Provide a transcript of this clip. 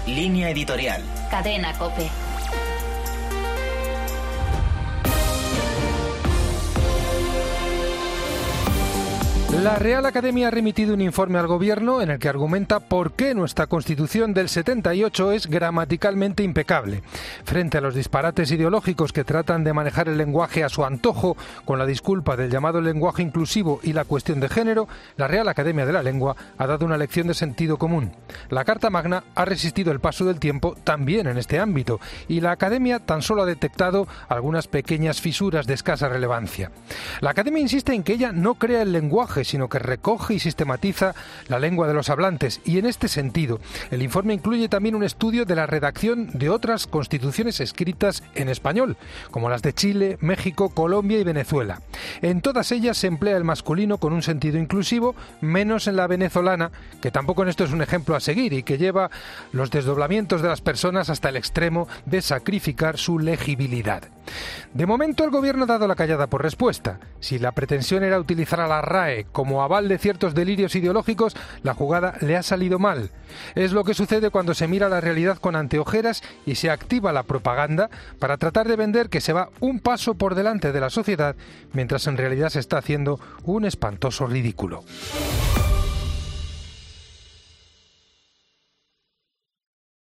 Línea editorial. Cadena COPE. La Real Academia ha remitido un informe al Gobierno en el que argumenta por qué nuestra Constitución del 78 es gramaticalmente impecable. Frente a los disparates ideológicos que tratan de manejar el lenguaje a su antojo, con la disculpa del llamado lenguaje inclusivo y la cuestión de género, la Real Academia de la Lengua ha dado una lección de sentido común. La Carta Magna ha resistido el paso del tiempo también en este ámbito, y la Academia tan solo ha detectado algunas pequeñas fisuras de escasa relevancia. La Academia insiste en que ella no crea el lenguaje, sino que recoge y sistematiza la lengua de los hablantes, y en este sentido el informe incluye también un estudio de la redacción de otras constituciones escritas en español, como las de Chile, México, Colombia y Venezuela. En todas ellas se emplea el masculino con un sentido inclusivo, menos en la venezolana, que tampoco en esto es un ejemplo a seguir y que lleva los desdoblamientos de las personas hasta el extremo de sacrificar su legibilidad. De momento el Gobierno ha dado la callada por respuesta. Si la pretensión era utilizar a la RAE como aval de ciertos delirios ideológicos, la jugada le ha salido mal. Es lo que sucede cuando se mira la realidad con anteojeras y se activa la propaganda para tratar de vender que se va un paso por delante de la sociedad, mientras en realidad se está haciendo un espantoso ridículo.